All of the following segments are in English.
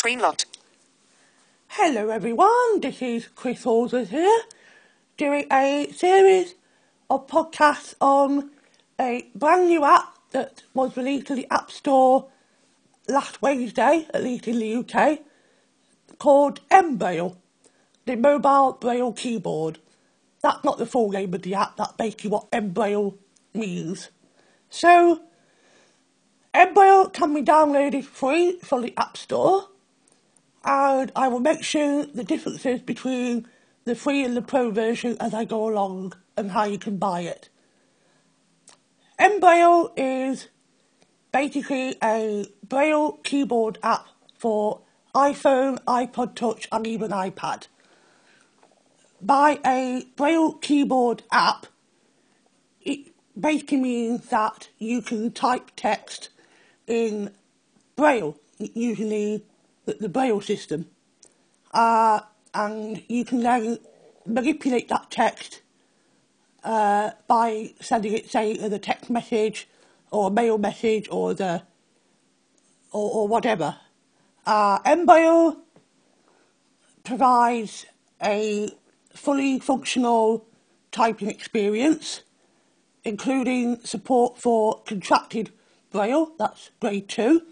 Screen locked. Hello everyone, this is Chris Halsworth here, doing a series of podcasts on a brand new app that was released to the App Store last Wednesday, at least in the UK, called mBraille, the mobile braille keyboard. That's not the full name of the app, that's basically what mBraille means. So, mBraille can be downloaded free from the App Store, and I will mention the differences between the free and the pro version as I go along and how you can buy it. mBraille is basically a braille keyboard app for iPhone, iPod Touch and even iPad. By a braille keyboard app, it basically means that you can type text in braille, usually the braille system, and you can then manipulate that text by sending it, say, as a text message or a mail message or whatever. mBraille provides a fully functional typing experience, including support for contracted braille, that's grade 2.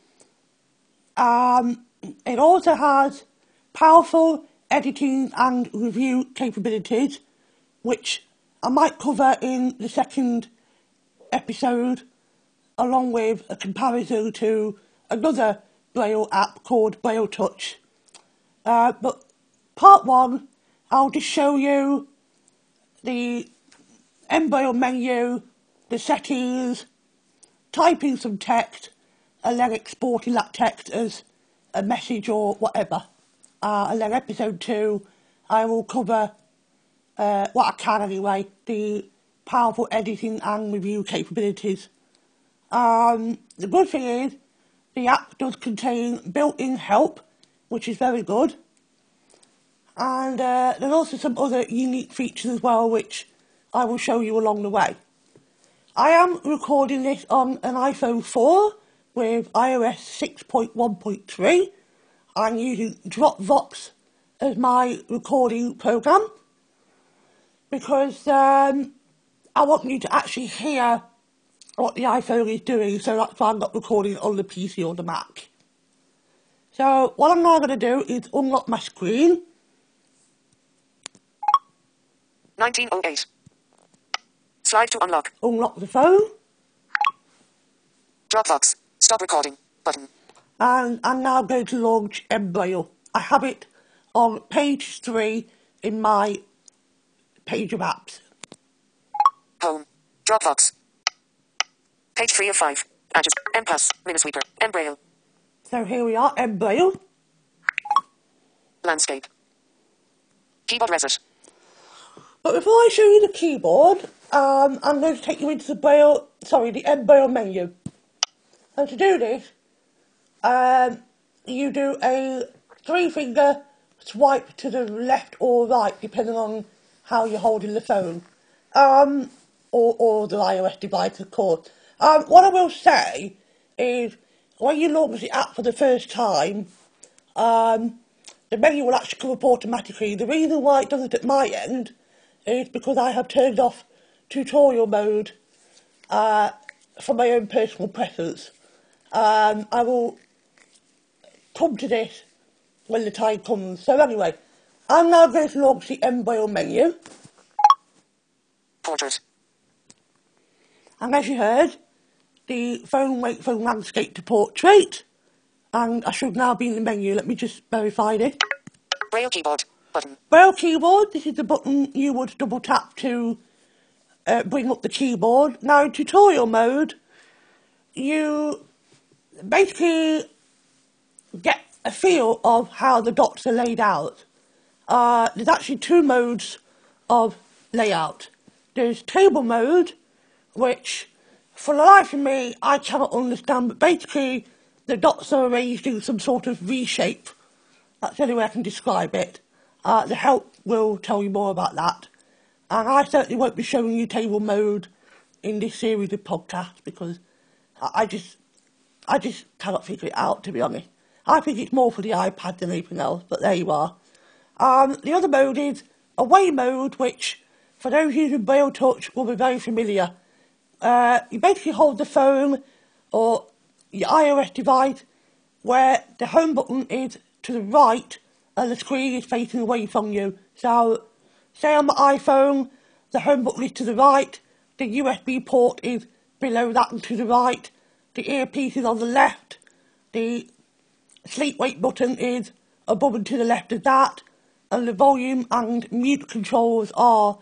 It also has powerful editing and review capabilities, which I might cover in the second episode, along with a comparison to another braille app called Braille Touch. But part 1, I'll just show you the mBraille menu, the settings, typing some text, and then exporting that text as a message or whatever. And then episode 2, I will cover what I can anyway, the powerful editing and review capabilities. The good thing is, the app does contain built-in help, which is very good. And there's also some other unique features as well, which I will show you along the way. I am recording this on an iPhone 4 with iOS 6.1.3. I'm using Dropbox as my recording program because I want you to actually hear what the iPhone is doing, so that's why I'm not recording it on the PC or the Mac. So what I'm now going to do is unlock my screen. 1908. Slide to unlock. Unlock the phone. Dropbox. Stop recording. Button. And I'm now going to launch mBraille. I have it on page 3 in my page of apps. Home. Dropbox. Page 3 of 5. Address. MPass. Minisweeper. mBraille. So here we are, mBraille. Landscape. Keyboard reset. But before I show you the keyboard, I'm going to take you into the mBraille menu. And to do this, you do a 3-finger swipe to the left or right, depending on how you're holding the phone, or the iOS device, of course. What I will say is, when you launch the app for the first time, the menu will actually come up automatically. The reason why it doesn't at my end is because I have turned off tutorial mode for my own personal preference. I will come to this when the time comes. So anyway, I'm now going to launch the mBraille menu. Portrait. And as you heard, the phone went from landscape to portrait. And I should now be in the menu. Let me just verify this. Braille keyboard. Button. Braille keyboard, this is the button you would double tap to bring up the keyboard. Now in tutorial mode, you basically get a feel of how the dots are laid out. There's actually 2 modes of layout. There's table mode, which for the life of me I cannot understand, but basically the dots are arranged in some sort of V shape. That's the only way I can describe it. The help will tell you more about that. And I certainly won't be showing you table mode in this series of podcasts because I just cannot figure it out, to be honest. I think it's more for the iPad than anything else, but there you are. The other mode is Away mode, which, for those using Braille Touch, will be very familiar. You basically hold the phone or your iOS device where the home button is to the right and the screen is facing away from you. So, say on my iPhone, the home button is to the right, the USB port is below that and to the right, the earpiece is on the left, the sleep wake button is above and to the left of that, and the volume and mute controls are,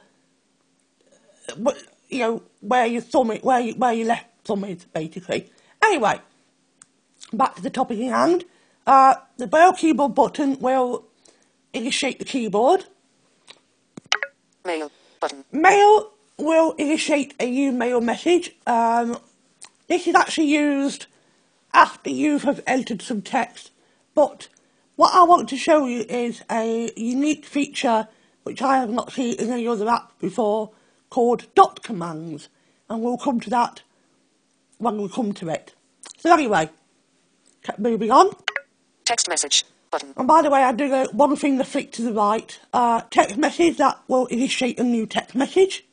you know, where your thumb is, where your left thumb is, basically. Anyway, back to the topic in hand. The Braille keyboard button will initiate the keyboard. Mail button. Mail will initiate a new mail message. This is actually used after you have entered some text, but what I want to show you is a unique feature which I have not seen in any other app before, called dot commands, and we'll come to that when we come to it. So anyway, keep moving on. Text message button. And by the way, I do the one finger flick to the right. Text message, that will initiate a new text message.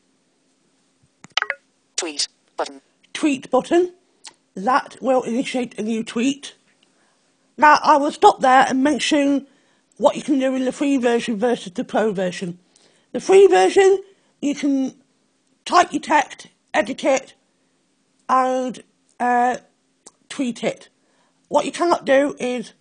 Tweet button. Tweet button, that will initiate a new tweet. Now, I will stop there and mention what you can do in the free version versus the pro version. The free version, you can type your text, edit it, and tweet it. What you cannot do is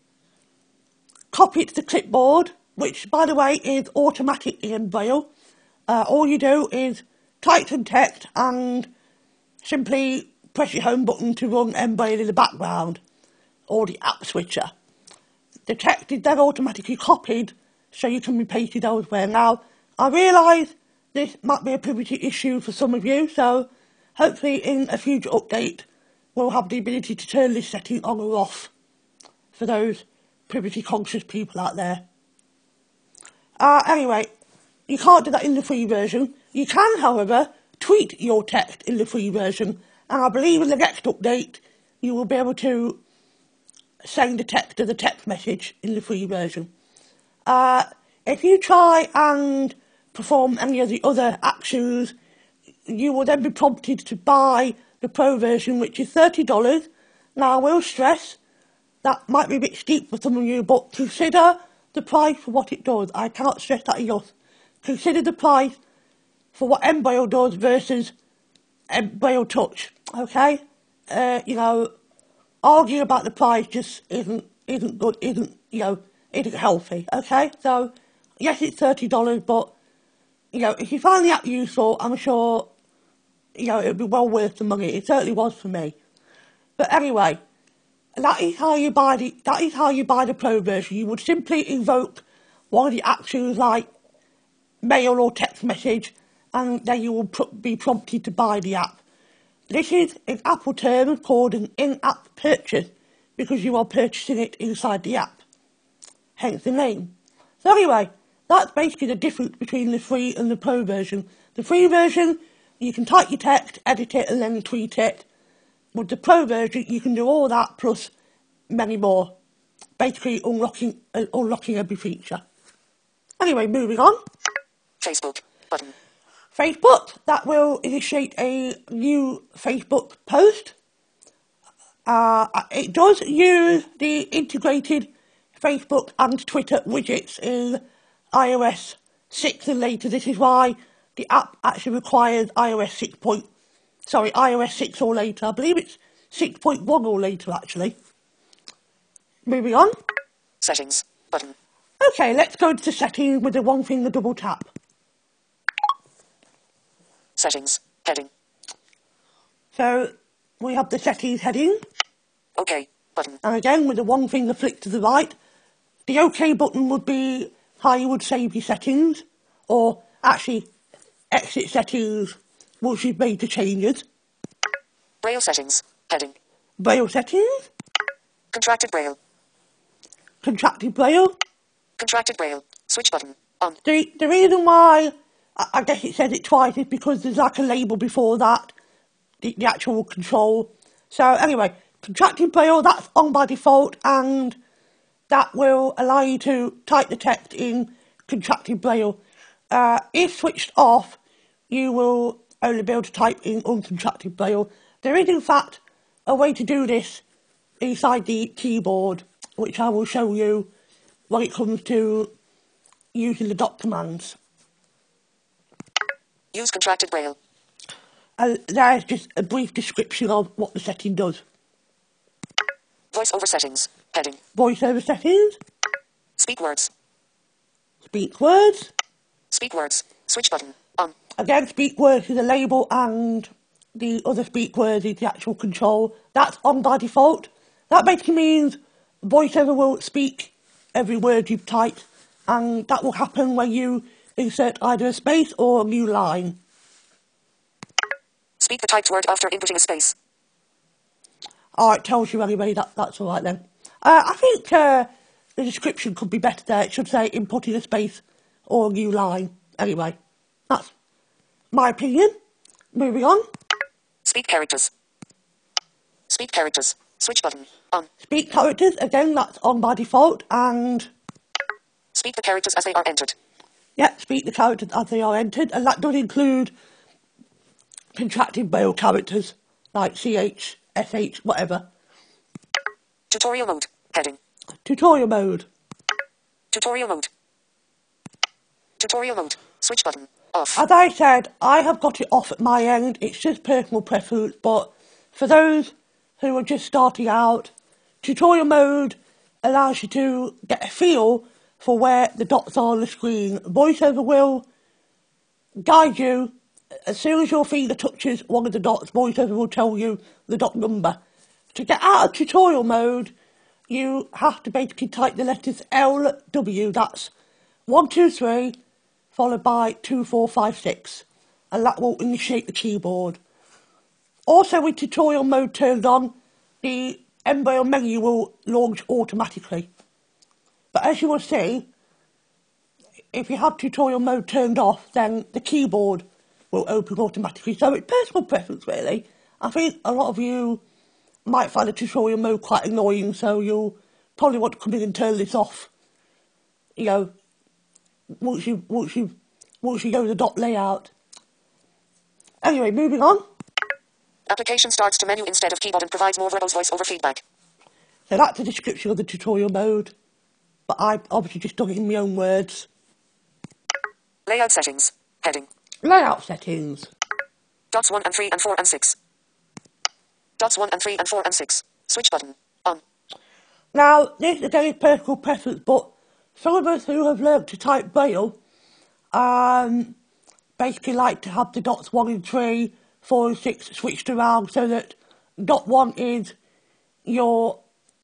copy it to the clipboard, which, by the way, is automatic in Braille. All you do is type some text and simply press your home button to run mBraille in the background, or the app switcher. The text is then automatically copied, so you can repaste it elsewhere. Now, I realise this might be a privacy issue for some of you, so hopefully in a future update we'll have the ability to turn this setting on or off for those privacy conscious people out there. Anyway, you can't do that in the free version. You can, however, tweet your text in the free version, and I believe in the next update you will be able to send the text as a text message in the free version. If you try and perform any of the other actions, you will then be prompted to buy the pro version, which is $30. Now, I will stress that might be a bit steep for some of you, but consider the price for what it does. I cannot stress that enough. Consider the price for what mBraille does versus Braille Touch, okay? You know, arguing about the price just isn't good, isn't healthy, okay? So, yes, it's $30, but, you know, if you find the app useful, I'm sure, you know, it'll be well worth the money. It certainly was for me. But anyway, that is how you buy the pro version. You would simply invoke one of the actions like mail or text message, and then you will be prompted to buy the app. This is, in Apple terms, called an in-app purchase, because you are purchasing it inside the app, hence the name. So anyway, that's basically the difference between the free and the pro version. The free version, you can type your text, edit it, and then tweet it. With the pro version, you can do all that plus many more, basically unlocking every feature. Anyway, moving on. Facebook button. Facebook, that will initiate a new Facebook post. It does use the integrated Facebook and Twitter widgets in iOS 6 and later. This is why the app actually requires iOS 6 or later. I believe it's 6.1 or later, actually. Moving on. Settings button. Okay, let's go to the settings with the one finger double tap. Settings heading. So we have the settings heading. OK button. And again, with the one finger flick to the right, the OK button would be how you would save your settings, or actually exit settings once you've made the changes. Braille settings heading. Braille settings. Contracted Braille. Contracted Braille. Contracted Braille. Switch button on. The reason why I guess it says it twice is because there's like a label before that, the actual control. So anyway, contracted Braille, that's on by default, and that will allow you to type the text in contracted braille. If switched off, you will only be able to type in uncontracted braille. There is in fact a way to do this inside the keyboard, which I will show you when it comes to using the dot commands. Use contracted braille. And there's just a brief description of what the setting does. Voice over settings. Heading. Voiceover settings. Speak words. Speak words. Speak words. Switch button. On. Again, speak words is a label and the other speak words is the actual control. That's on by default. That basically means VoiceOver will speak every word you've typed, and that will happen when you insert either a space or a new line. Speak the typed word after inputting a space. It tells you anyway, that's alright then. I think the description could be better there. It should say inputting a space or a new line. Anyway, that's my opinion. Moving on. Speak characters. Speak characters. Switch button. On. Speak characters, again, that's on by default, and... Speak the characters as they are entered. Yeah, speak the characters as they are entered, and that does include contracted braille characters, like CH, SH, whatever. Tutorial mode. Heading. Tutorial mode. Tutorial mode. Tutorial mode. Switch button. Off. As I said, I have got it off at my end. It's just personal preference, but for those who are just starting out, tutorial mode allows you to get a feel for where the dots are on the screen. VoiceOver will guide you. As soon as your finger touches one of the dots, VoiceOver will tell you the dot number. To get out of tutorial mode, you have to basically type the letters LW, that's 1, 2, 3, followed by 2, 4, 5, 6, and that will initiate the keyboard. Also, with tutorial mode turned on, the Embraille menu will launch automatically. But as you will see, if you have tutorial mode turned off, then the keyboard will open automatically. So it's personal preference, really. I think a lot of you might find the tutorial mode quite annoying, so you'll probably want to come in and turn this off. You know, once you go to the dot layout. Anyway, moving on. Application starts to menu instead of keyboard and provides more verbose voice over feedback. So that's a description of the tutorial mode, but I've obviously just done it in my own words. Layout settings. Heading. Layout settings. Dots 1 and 3 and 4 and 6. Dots 1 and 3 and 4 and 6. Switch button. On. Now, this again is personal preference, but some of us who have learnt to type Braille basically like to have the dots 1 and 3, 4 and 6 switched around so that dot 1 is your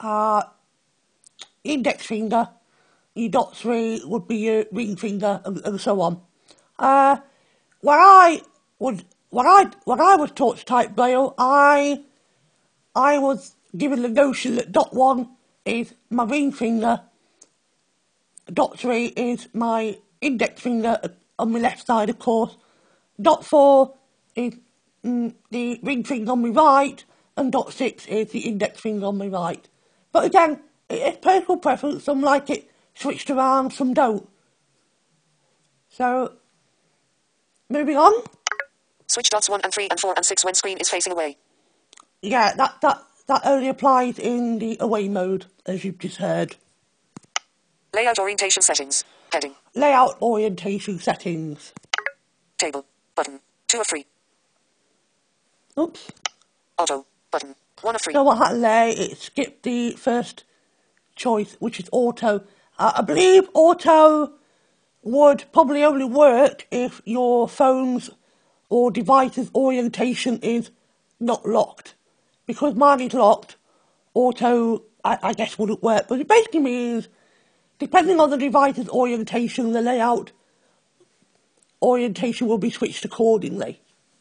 index finger, your dot 3 would be your ring finger, and so on. When I was taught to type Braille, I was given the notion that dot 1 is my ring finger, dot 3 is my index finger on my left side, of course, dot 4 is the ring finger on my right, and dot 6 is the index finger on my right. But again, it's personal preference. Some like it switched around, some don't. So, moving on. Switch dots 1 and 3 and 4 and 6 when screen is facing away. Yeah, that only applies in the away mode, as you've just heard. Layout orientation settings. Heading. Layout orientation settings. Table. Button. 2 of 3. Oops. Auto. Button. 1 of 3. So what happened there, it skipped the first choice, which is auto. I believe auto would probably only work if your phone's or device's orientation is not locked. Because mine is locked, auto, I guess, wouldn't work. But it basically means, depending on the device's orientation, the layout orientation will be switched accordingly.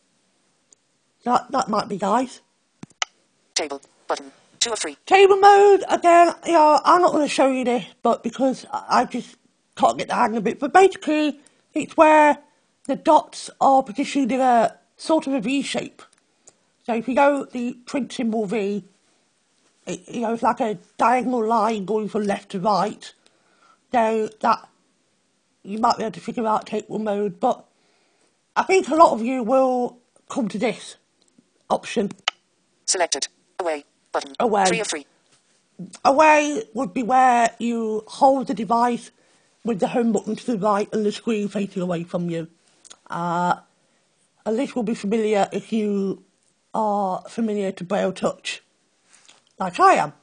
That might be nice. Table. Button. 2 of 3. Table mode, again, you know, I'm not going to show you this, but because I just can't get the hang of it. But basically, it's where the dots are positioned in a sort of a V shape. So if you go the print symbol V, it's like a diagonal line going from left to right, so that you might be able to figure out tapeworm mode. But I think a lot of you will come to this option. Selected. Away. Button. Away. 3 of 3. Away would be where you hold the device with the home button to the right and the screen facing away from you. And this will be familiar if you are familiar to Braille Touch, like I am.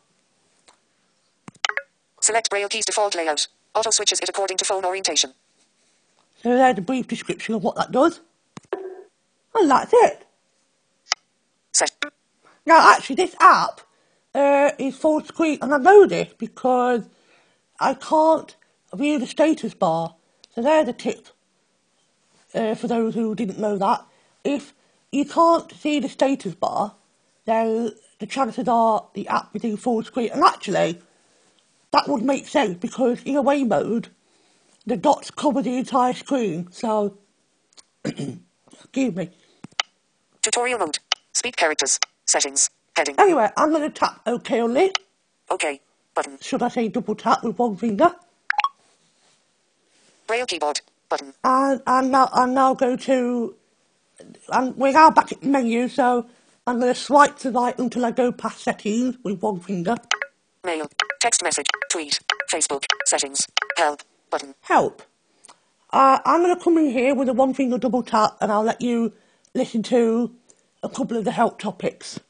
Select Braille keys default layout. Auto switches it according to phone orientation. So there's a brief description of what that does. And that's it. Set. Now actually this app is full screen, and I know this because I can't view the status bar. So there's a tip for those who didn't know that. If you can't see the status bar, then the chances are the app is in full screen. And actually, that would make sense because in away mode, the dots cover the entire screen. So, excuse me. Tutorial mode. Speak characters. Settings. Heading. Anyway, I'm going to tap OK on it. OK. Button. Should I say double tap with one finger? Braille keyboard. Button. And now go to... And we're now back at the menu, so I'm going to swipe to the right until I go past settings with one finger. Mail. Text message. Tweet. Facebook. Settings. Help. Button. Help. I'm going to come in here with a one finger double tap and I'll let you listen to a couple of the help topics.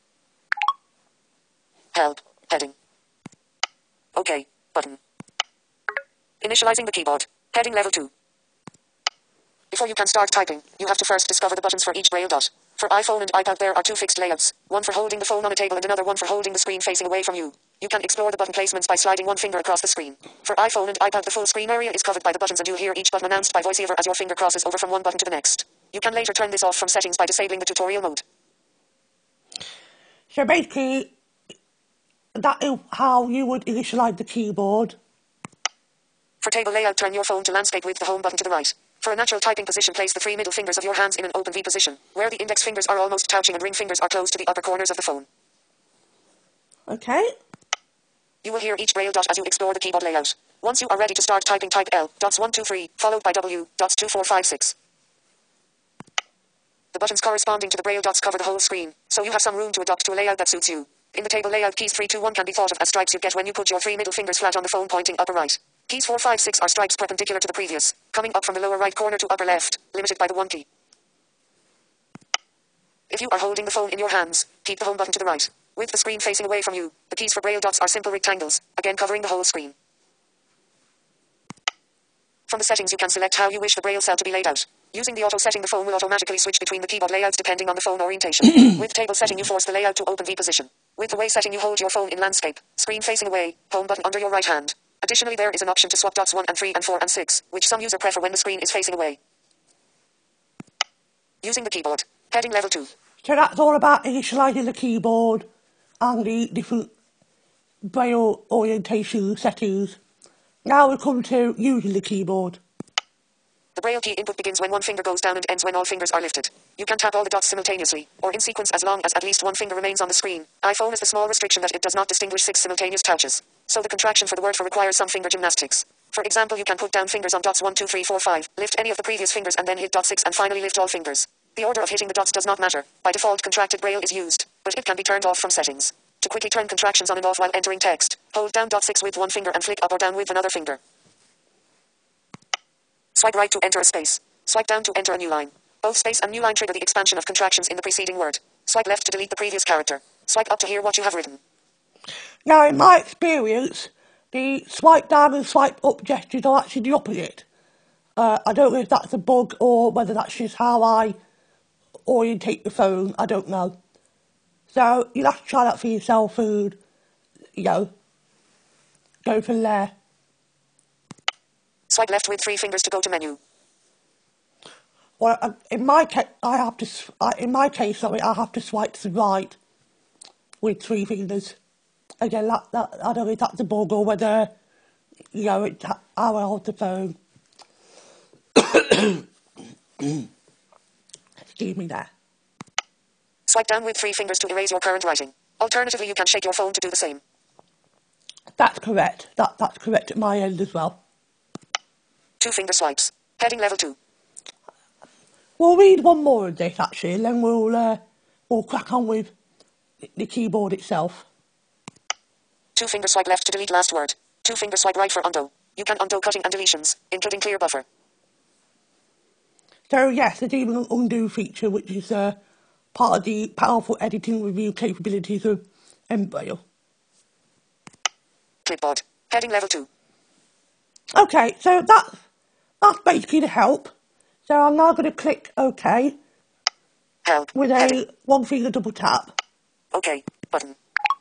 Help. Heading. OK. Button. Initializing the keyboard. Heading level 2. Before you can start typing, you have to first discover the buttons for each Braille dot. For iPhone and iPad there are 2 fixed layouts, one for holding the phone on a table and another one for holding the screen facing away from you. You can explore the button placements by sliding one finger across the screen. For iPhone and iPad the full screen area is covered by the buttons and you'll hear each button announced by voiceover as your finger crosses over from one button to the next. You can later turn this off from settings by disabling the tutorial mode. So basically, that is how you would initialize the keyboard. For table layout, turn your phone to landscape with the home button to the right. For a natural typing position, place the 3 middle fingers of your hands in an open V position, where the index fingers are almost touching and ring fingers are close to the upper corners of the phone. Okay. You will hear each Braille dot as you explore the keyboard layout. Once you are ready to start typing, type L, dots 1, 2, 3, followed by W, dots 2, 4, 5, 6. The buttons corresponding to the Braille dots cover the whole screen, so you have some room to adapt to a layout that suits you. In the table layout, keys 3, 2, 1 can be thought of as stripes you get when you put your 3 middle fingers flat on the phone pointing upper right. Keys 4, 5, 6 are stripes perpendicular to the previous, coming up from the lower right corner to upper left, limited by the 1 key. If you are holding the phone in your hands, keep the home button to the right. With the screen facing away from you, the keys for Braille dots are simple rectangles, again covering the whole screen. From the settings you can select how you wish the Braille cell to be laid out. Using the auto setting, the phone will automatically switch between the keyboard layouts depending on the phone orientation. With table setting, you force the layout to open V position. With the way setting, you hold your phone in landscape, screen facing away, home button under your right hand. Additionally, there is an option to swap dots 1 and 3 and 4 and 6, which some users prefer when the screen is facing away. Using the keyboard. Heading level 2. So that's all about initializing the keyboard and the different Braille orientation settings. Now we come to using the keyboard. The Braille key input begins when one finger goes down and ends when all fingers are lifted. You can tap all the dots simultaneously, or in sequence as long as at least one finger remains on the screen. iPhone has the small restriction that it does not distinguish 6 simultaneous touches. So the contraction for the word for requires some finger gymnastics. For example, you can put down fingers on dots 1, 2, 3, 4, 5, lift any of the previous fingers and then hit dot 6 and finally lift all fingers. The order of hitting the dots does not matter. By default, contracted Braille is used, but it can be turned off from settings. To quickly turn contractions on and off while entering text, hold down dot 6 with one finger and flick up or down with another finger. Swipe right to enter a space. Swipe down to enter a new line. Both space and new line trigger the expansion of contractions in the preceding word. Swipe left to delete the previous character. Swipe up to hear what you have written. Now, in my experience, the swipe down and swipe up gestures are actually the opposite. I don't know if that's a bug or whether that's just how I orientate the phone. I don't know. So you'll have to try that for yourself and, go from there. Swipe left with 3 fingers to go to menu. Well, in my case, I have to swipe to the right with 3 fingers. Again, I don't know if that's a bug or whether, it's how I hold the phone. Excuse me there. Swipe down with 3 fingers to erase your current writing. Alternatively, you can shake your phone to do the same. That's correct. That's correct at my end as well. 2-finger swipes. Heading level 2. We'll read one more of this actually, and then we'll crack on with the keyboard itself. 2-finger swipe left to delete last word. 2-finger swipe right for undo. You can undo cutting and deletions, including clear buffer. So yes, there's even an undo feature, which is part of the powerful editing review capabilities of Embrail. Clipboard. Heading level 2. Okay, so that's basically the help. So I'm now going to click OK Help. with a Heading. one-finger double tap. OK. Button.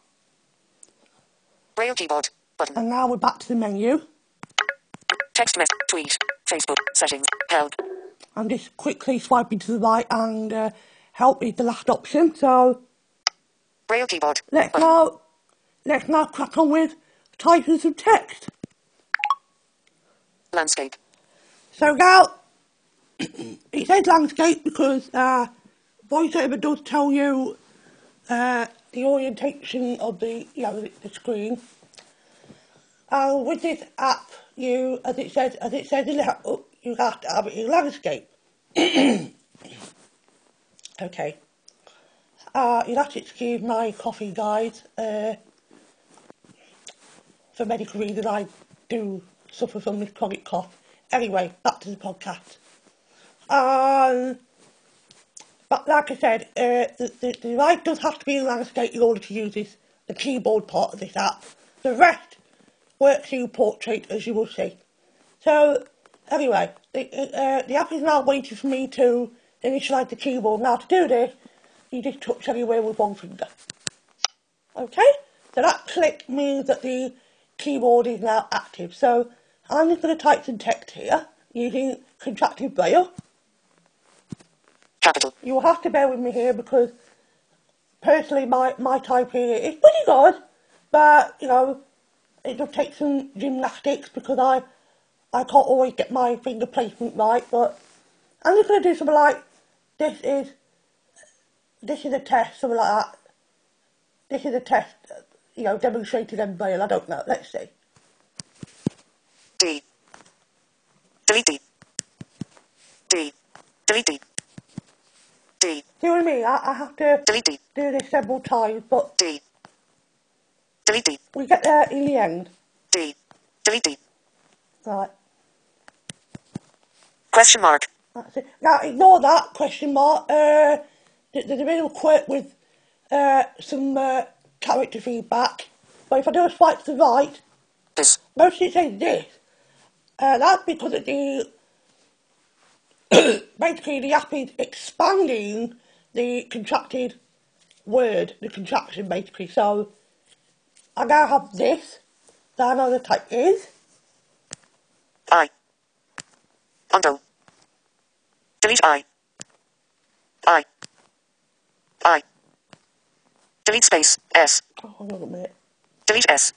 Braille keyboard. Button. And now we're back to the menu. Text message. Tweet. Facebook. Settings. Help. I'm just quickly swiping to the right, and help is the last option. So Braille keyboard. let's Button. now crack on with typing some text. Landscape. So now it says landscape because VoiceOver does tell you the orientation of the the screen. With this app, as it says in the app, you have to have it in landscape. Okay. You'll have to excuse my coffee, guys. For medical reasons, I do suffer from this chronic cough. Anyway, back to the podcast. But like I said, the device does have to be in landscape in order to use the keyboard part of this app. The rest works in portrait, as you will see. So, anyway, the app is now waiting for me to initialise the keyboard. Now, to do this, you just touch anywhere with one finger. Okay? So that click means that the keyboard is now active. So, I'm just going to type some text here, using contracted braille. Capital. You will have to bear with me here because, personally, my typing is pretty good. But, it does take some gymnastics because I can't always get my finger placement right, but I'm just going to do something like, this is a test, something like that. This is a test, demonstrated in braille, I don't know, let's see. D. Delete D. D. Delete D. D. See what I mean? I have to Delete D. do this several times, but D. Delete D. we get there in the end. D. Delete D. Right, Question mark. that's it. Now, ignore that question mark. There's a little quirk with some character feedback. But if I do a swipe to the right, This. mostly it says this. That's because of basically the app is expanding the contracted word, the contraction basically. So I now have this, that I know the type is. I. Undo. Delete I. I. I. Delete space. S. Oh, hold on a minute. Delete S.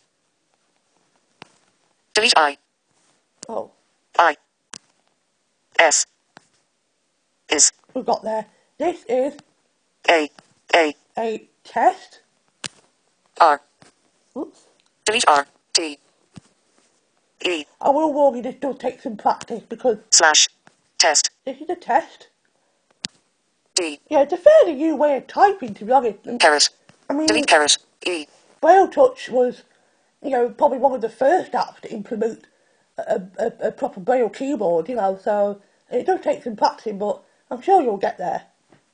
Delete I. Oh, I. S. Is. we've got there. This is A. A. a test. R. Oops. Delete R. T. E. I will warn you, this does take some practice because Slash. Test. this is a test. D. Yeah, it's a fairly new way of typing, to be honest. And, Caret. I mean, Delete caret. E. Braille Touch was, probably one of the first apps to implement a proper Braille keyboard, so it does take some practicing, but I'm sure you'll get there.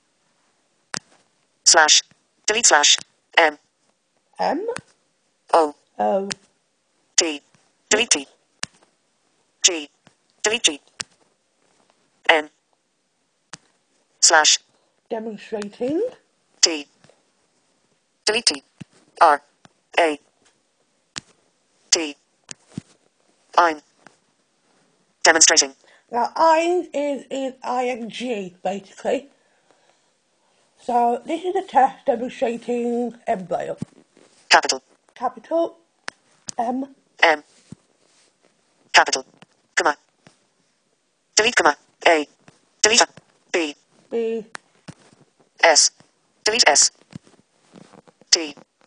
Slash. Delete slash. M. M? O. O. T. Delete T. G. Delete G. N. Slash. Demonstrating. T. Delete T. R. A. T. I'm. Demonstrating. Now, ing is ing, basically. So, this is a test demonstrating Braille. Capital. Capital M. M. Capital. Comma. Delete comma. A. Delete A. B. B. S. Delete S. T.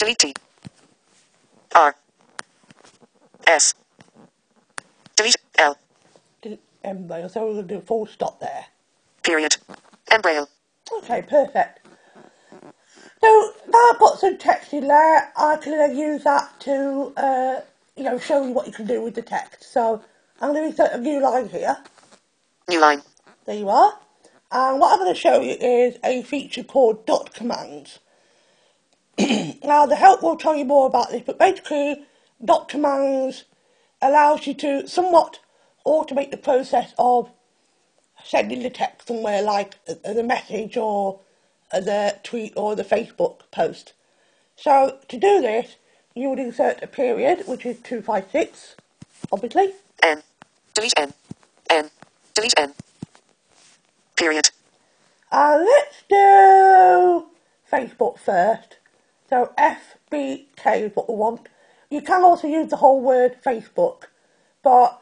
Delete T. R. S. Delete L. Embrail, so we're going to do a full stop there. Period. Embrail. Okay, perfect. So now I've got some text in there, I can then use that to, show you what you can do with the text. So I'm going to insert a new line here. New line. There you are. And what I'm going to show you is a feature called dot commands. Now the help will tell you more about this, but basically dot commands allows you to somewhat automate the process of sending the text somewhere, like as a message or as a tweet or the Facebook post. So to do this, you would insert a period, which is 256, obviously. N. Delete N. N. Delete N. Period. Let's do Facebook first. So FBK is what we want. You can also use the whole word Facebook, but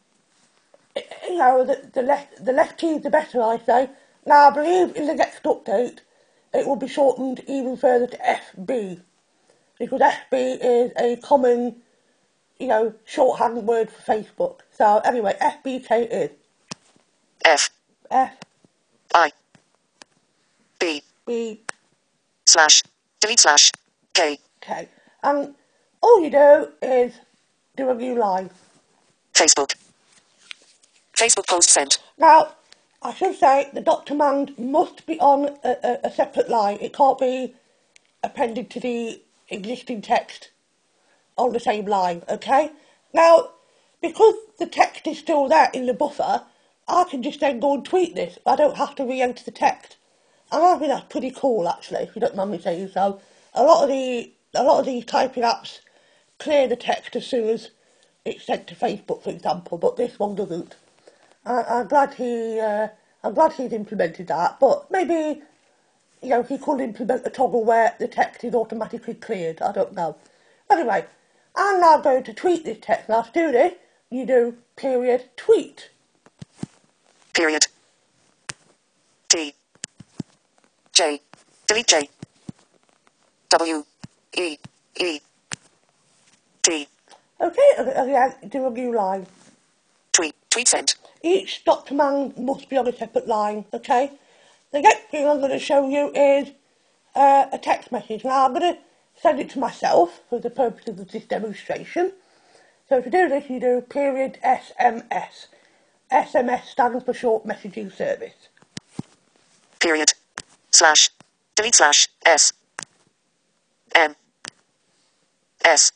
the less keys the better, I say. Now I believe in the next update it will be shortened even further to FB, because FB is a common, shorthand word for Facebook. So anyway, FBK is F. F I. B. B Slash. Delete slash. K. K. And all you do is do a new line. Facebook. Facebook post sent. Now, I should say the dot command must be on a separate line. It can't be appended to the existing text on the same line, okay? Now, because the text is still there in the buffer, I can just then go and tweet this. I don't have to re-enter the text. And I think that's pretty cool, actually, if you don't mind me saying so. A lot of these typing apps clear the text as soon as it's sent to Facebook, for example, but this one doesn't. I'm glad he's implemented that, but maybe, he could implement a toggle where the text is automatically cleared. I don't know. Anyway, I'm now going to tweet this text. Now to do this, you do period tweet. Period. T. J. Delete J. W. E. E. T. Okay, again, do a new line. Tweet. Tweet sent. Each dot command must be on a separate line, okay? The next thing I'm going to show you is a text message. Now, I'm going to send it to myself for the purposes of this demonstration. So to do this, you do period SMS. SMS stands for short messaging service. Period. Slash. Delete slash. S. M. S.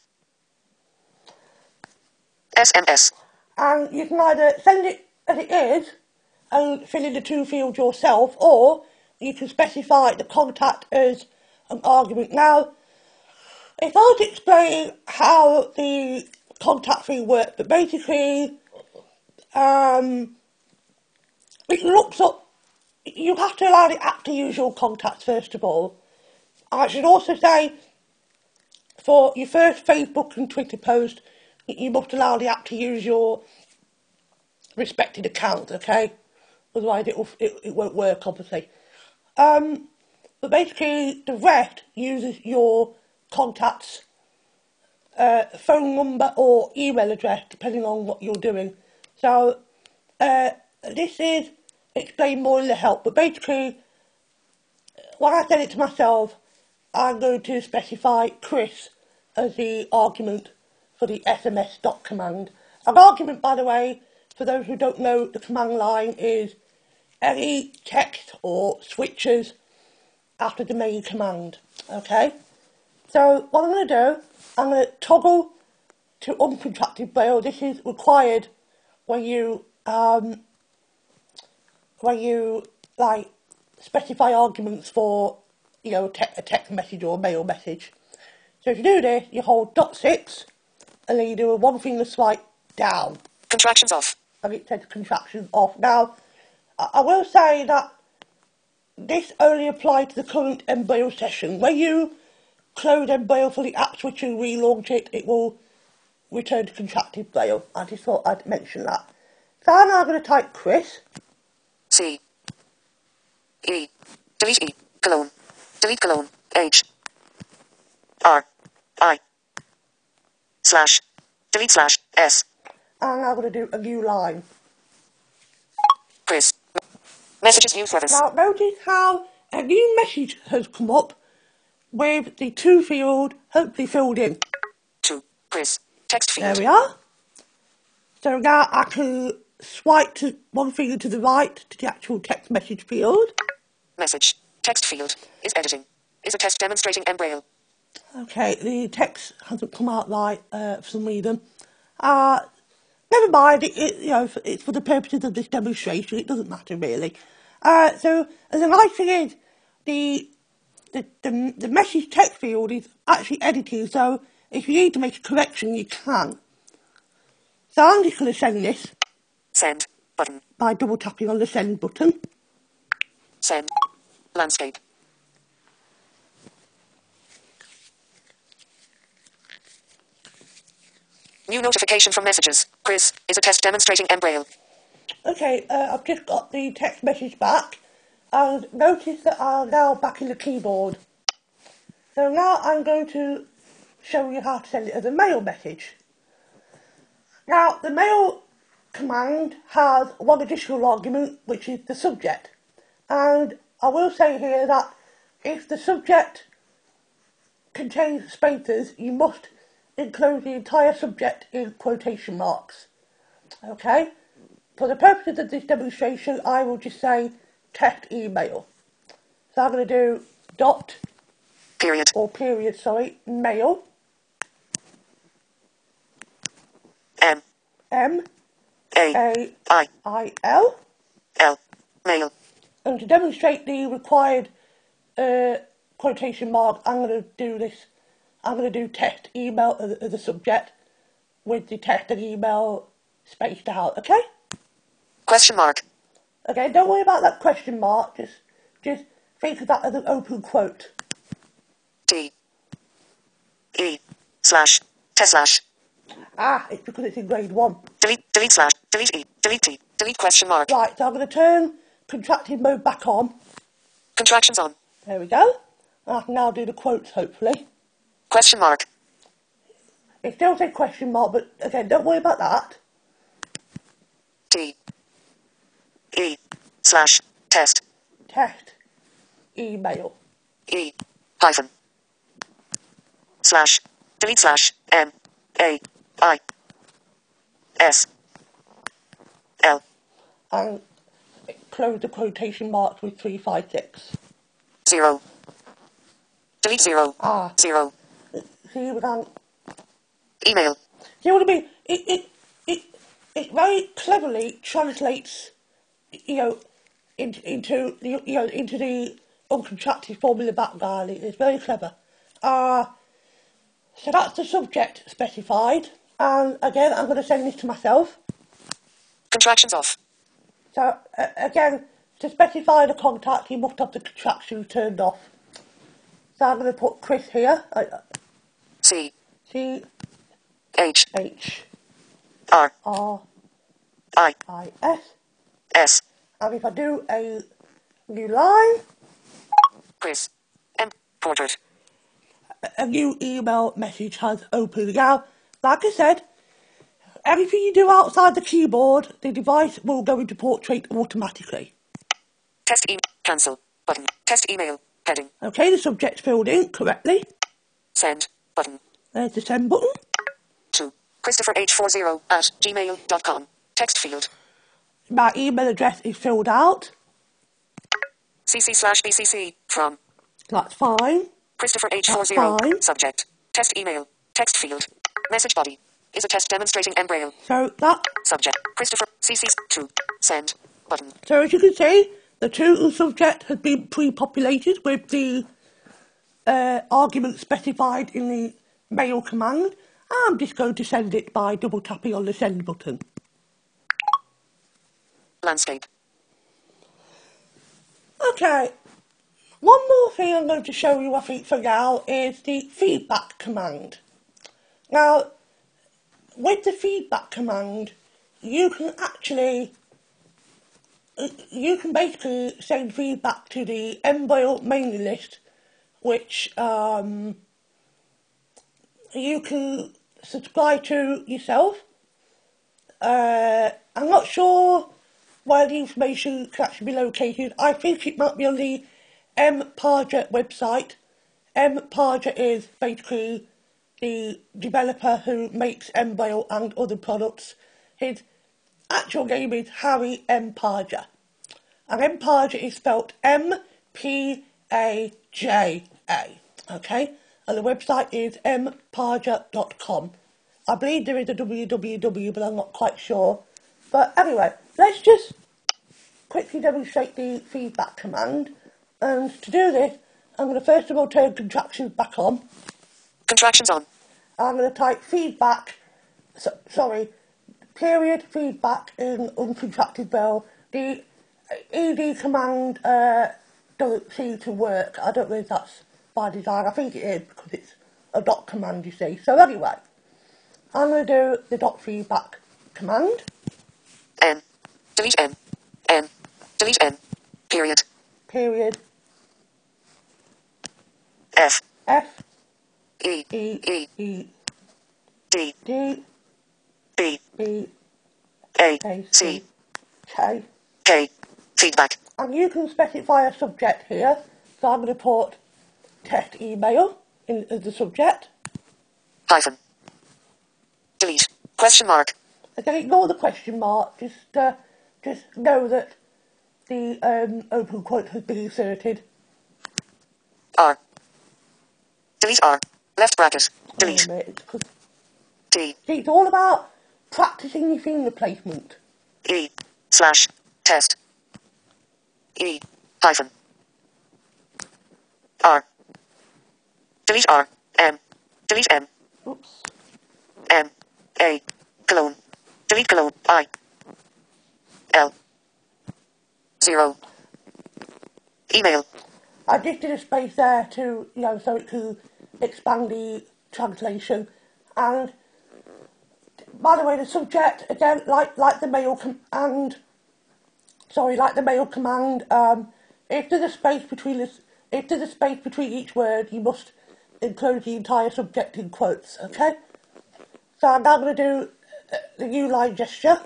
SMS. And you can either send it as it is and fill in the two fields yourself, or you can specify the contact as an argument. Now, it's hard to explain how the contact thing works, but basically, it looks up, you have to allow the app to use your contacts first of all. I should also say, for your first Facebook and Twitter post, you must allow the app to use your respected account, okay? Otherwise it won't work, obviously. But basically, the rest uses your contact's phone number or email address, depending on what you're doing. So, this is explained more in the help, but basically, when I send it to myself, I'm going to specify Chris as the argument for the SMS dot command. An argument, by the way, for those who don't know, the command line is any text or switches after the main command, okay? So what I'm going to do, I'm going to toggle to uncontracted braille. This is required when you specify arguments for, a text message or a mail message. So to do this, you hold .6 and then you do a one finger swipe down. Contractions off. And it says contractions off. Now, I will say that this only applies to the current Embrail session. When you close Embrail for the app switch and relaunch it, it will return to contracted braille. I just thought I'd mention that. So I'm now going to type Chris. C. E. Delete E. Colon. Delete colon. H. R. I slash delete slash S. And I'm going to do a new line. Chris. Messages view service. Now notice how a new message has come up with the to field hopefully filled in. To Chris. Text field. There we are. So now I can swipe to one finger to the right to the actual text message field. Message. Text field. Is editing. Is a test demonstrating Embraille. Okay, the text hasn't come out right for some reason. Never mind, it's for the purposes of this demonstration, it doesn't matter really. So the nice thing is, the message text field is actually editing, so if you need to make a correction, you can. So I'm just going to send this. Send button. By double tapping on the send button. Send. Landscape. New notification from messages. Chris is a test demonstrating Embraille. Okay, I've just got the text message back, and notice that I'm now back in the keyboard. So now I'm going to show you how to send it as a mail message. Now, the mail command has one additional argument, which is the subject. And I will say here that if the subject contains spaces, you must enclose the entire subject in quotation marks. Okay? For the purposes of this demonstration, I will just say test email. So I'm going to do dot period mail M A I L mail. And to demonstrate the required quotation mark, I'm going to do this. I'm going to do test email as a subject with the test and email spaced out. Okay? Question mark. Okay, don't worry about that question mark. Just think of that as an open quote. T E slash test slash. It's because it's in grade 1. Delete slash delete E delete T delete question mark. Right, so I'm going to turn contracted mode back on. Contractions on. There we go. I can now do the quotes, hopefully. Question mark. It still says question mark, but again, don't worry about that. T E slash test. Test email. E hyphen slash delete slash M A I S L. And close the quotation marks with 356. 0. Delete 0. 0. See, we can. Email. See what I mean? It very cleverly translates, into the uncontracted form in the background. It's very clever. So that's the subject specified. And again, I'm going to send this to myself. Contractions off. So again, to specify the contact, you must have the contractions turned off. So I'm going to put Chris here. C C H R I S. S. And if I do a new line, Chris M portrait. a new email message has opened. Now, like I said, everything you do outside the keyboard, the device will go into portrait automatically. Test email. Cancel. Button. Test email. Heading. Okay, the subject's filled in correctly. Send. Button. There's the send button. To ChristopherH40@gmail.com. Text field. My email address is filled out. cc/bcc from. That's fine. ChristopherH40. That's fine. Subject. Test email. Text field. Message body. Is a test demonstrating Embraille. So that. Subject. Christopher. CC. To. Send. Button. So as you can see, the to subject has been pre-populated with the argument specified in the mail command. I'm just going to send it by double tapping on the send button. Landscape. Okay, one more thing I'm going to show you, I think, for now, is the feedback command. Now, with the feedback command, you can basically send feedback to the Embraille mailing list, which you can subscribe to yourself. I'm not sure where the information can actually be located. I think it might be on the Parger website. Parger is basically the developer who makes Embrail and other products. His actual name is Harry M. Parger. And M. Parger is spelled M-P-A-J-A, okay? And the website is mparger.com. I believe there is a www, but I'm not quite sure. But anyway, let's just quickly demonstrate the feedback command. And to do this, I'm going to first of all turn contractions back on. Contractions on. I'm going to type feedback, period feedback in uncontracted braille. The ED command doesn't seem to work. I don't know if that's by design. I think it is because it's a dot command, you see. So anyway, I'm going to do the dot feedback command. N. Delete N. N. Delete N. Period. Period. F. F. E. E. E. E. D. D. B. B. A. A. C. K. K. Feedback. And you can specify a subject here. So I'm going to put test email in as the subject. Hyphen. Delete. Question mark. Again, ignore the question mark. Just know that the open quote has been inserted. R. Delete R. Left bracket. Delete. T. See, it's all about practicing your finger placement. E. Slash. Test. E. Hyphen. R. Delete R. M. Delete M. Oops. M. A. Colon. Delete colon. I. L. 0. Email. I just did a space there to, so it could expand the translation. And by the way, the subject, again, like the mail command, if there's a space between each word, you must include the entire subject in quotes, okay? So I'm now going to do the new line gesture.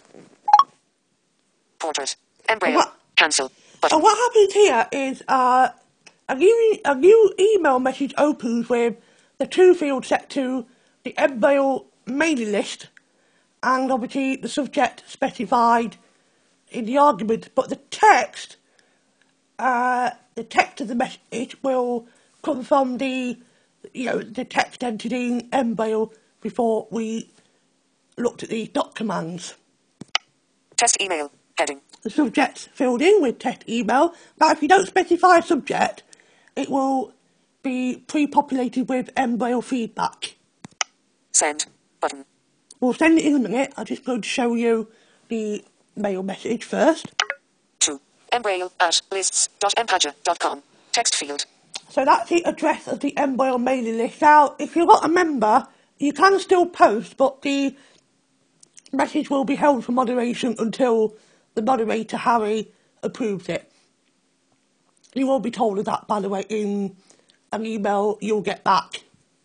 Portrait. Embraer. Cancel. Button. And what happens here is a new email message opens with the two fields set to the Embraer mailing list, and obviously the subject specified in the argument, but the text of the message will come from the text entered in Embraer before we looked at the dot commands. Test email. Heading. The subject's filled in with test email. Now, if you don't specify a subject, it will be pre-populated with Embraer feedback. Send. Button. We'll send it in a minute. I'm just going to show you the mail message first. To embraer@lists.empager.com. Text field. So that's the address of the Embraer mailing list. Now, if you're not a member, you can still post, but the message will be held for moderation until the moderator, Harry, approves it. You will be told of that, by the way, in an email you'll get back.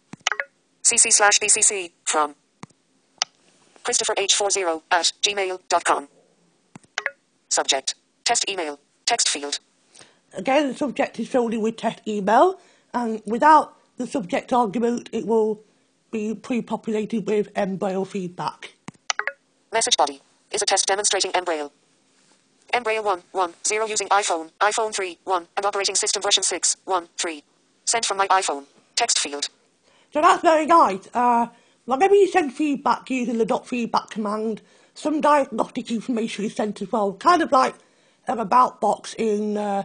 cc/bcc from Christopher H40@gmail.com. Subject. Test email. Text field. Again, the subject is filled in with test email, and without the subject argument, it will be pre-populated with Embraer feedback. Message body is a test demonstrating Embraer. Embraer 1.1.0 using iPhone 3.1 and operating system version 6.1.3. Sent from my iPhone. Text field. So that's very nice. Whenever you send feedback using the dot feedback command, some diagnostic information is sent as well. Kind of like an about box in, a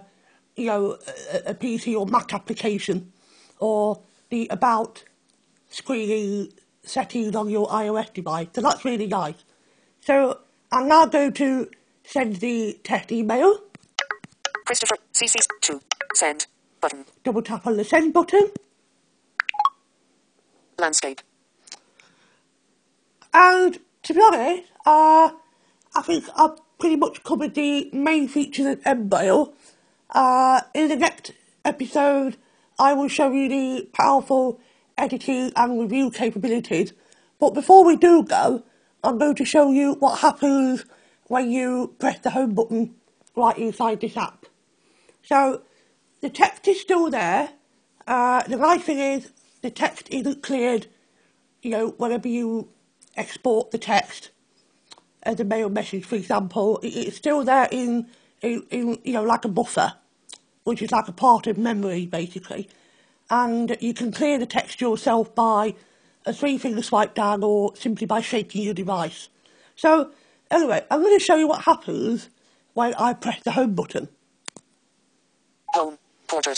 PC or Mac application, or the about screen settings on your iOS device. So that's really nice. So I'm now going to send the test email. Christopher CC to send button. Double tap on the send button. Landscape. And to be honest, I think I've pretty much covered the main features of Embraer. In the next episode, I will show you the powerful editing and review capabilities. But before we do go, I'm going to show you what happens when you press the home button right inside this app. So the text is still there. The nice thing is the text isn't cleared, whenever you export the text as a mail message, for example. It's still there in like a buffer, which is like a part of memory, basically. And you can clear the text yourself by a 3-finger swipe down or simply by shaking your device. So, anyway, I'm going to show you what happens when I press the home button. Home. Portrait.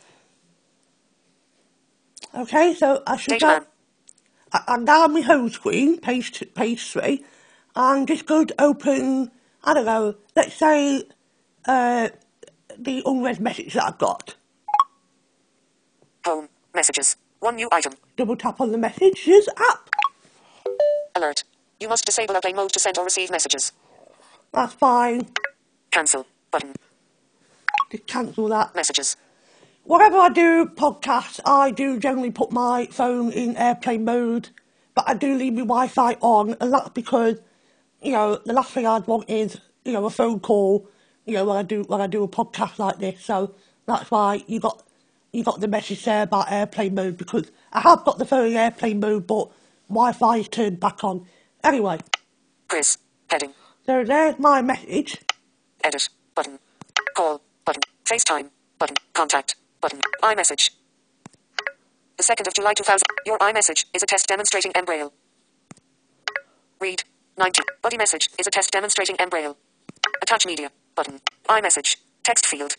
Okay, so I should go... I'm now on my home screen, page 3. I'm just going to open, I don't know, let's say the unread message that I've got. Home. Messages. 1 new item. Double tap on the messages app. Alert. You must disable airplane mode to send or receive messages. That's fine. Cancel. Button. Just cancel that. Messages. Whenever I do podcasts, I do generally put my phone in airplane mode, but I do leave my Wi-Fi on, and that's because, the last thing I'd want is, a phone call, when I do a podcast like this. So that's why you got the message there about airplane mode, because I have got the phone in airplane mode, but Wi-Fi is turned back on. Anyway. Chris. Heading. So there's my message. Edit. Button. Call. Button. FaceTime. Button. Contact. Button. iMessage. The 2nd of July 2000. Your iMessage is a test demonstrating mBraille. Read. 90. Body message is a test demonstrating mBraille. Attach media. Button. iMessage. Text field.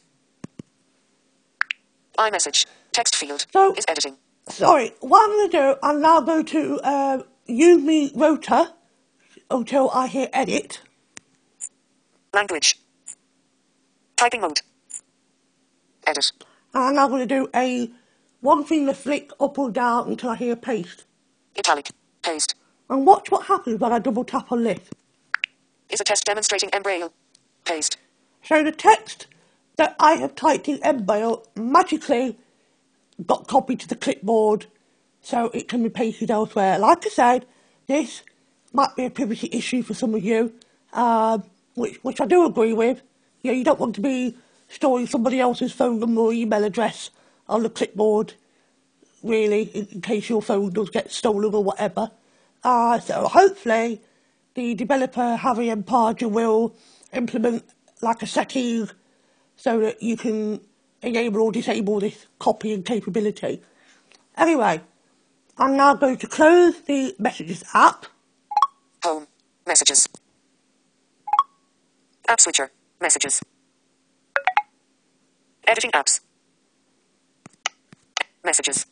iMessage. Text field. So, is editing. Sorry. What I'm going to do, I'm now going to use me rotor until I hit edit. Language. Typing mode. Edit. And I'm going to do a 1-finger flick up or down until I hear paste. Italic. Paste. And watch what happens when I double tap on this. Is a test demonstrating mBraille. Paste. So the text that I have typed in mBraille magically got copied to the clipboard so it can be pasted elsewhere. Like I said, this might be a privacy issue for some of you, which I do agree with. You don't want to be storing somebody else's phone number or email address on the clipboard, really, in case your phone does get stolen or whatever. So hopefully the developer, Harry and Parger, will implement like a setting so that you can enable or disable this copying capability. Anyway, I'm now going to close the Messages app. Home. Messages. App switcher. Messages. Editing apps. Messages.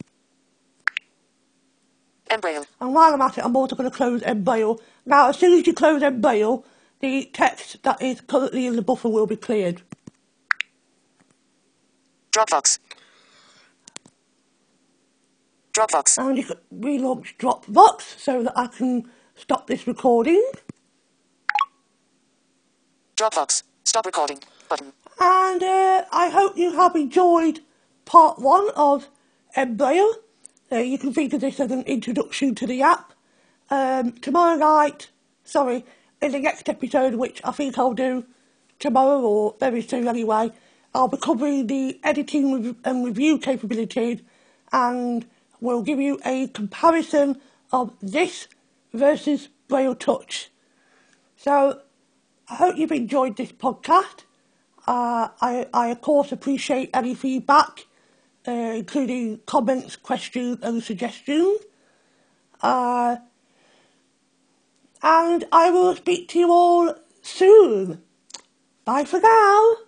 mBraille. And while I'm at it, I'm also going to close mBraille. Now, as soon as you close mBraille, the text that is currently in the buffer will be cleared. Dropbox. Dropbox. And you can relaunch Dropbox so that I can stop this recording. Dropbox. Stop recording. Button. And I hope you have enjoyed part 1 of mBraille. You can think of this as an introduction to the app. Tomorrow night, in the next episode, which I think I'll do tomorrow or very soon anyway, I'll be covering the editing and review capabilities, and we'll give you a comparison of this versus Braille Touch. So, I hope you've enjoyed this podcast. I of course appreciate any feedback, including comments, questions and suggestions. And I will speak to you all soon. Bye for now.